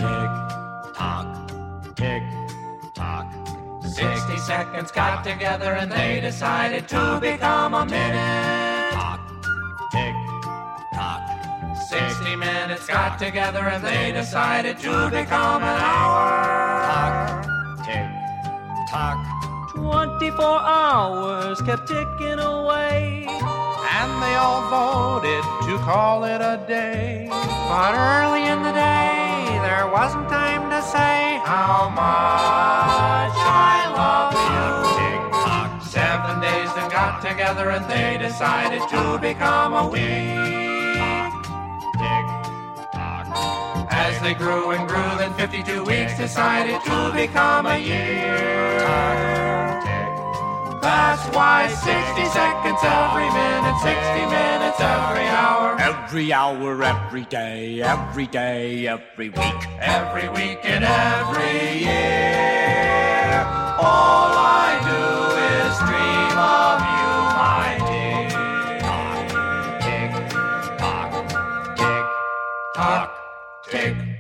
Tick-tock, tick-tock. 60 seconds got together and they decided to become a minute. Tick-tock. 60 minutes got together and they decided to become an hour. Tick-tock. 24 hours kept ticking away, And they all voted to call it a day. But early in the day, there wasn't time to say how much I love you. Tick-tock. 7 days then got together and they decided to become a week. Tick-tock. As they grew and grew, then 52 weeks decided to become a year. That's why 60 seconds every minute, 60 minutes every hour. Every hour, every day, every day, every week. Every week and every year. All I do is dream of you, my dear. Tick-tock, tick-tock, tick-tock.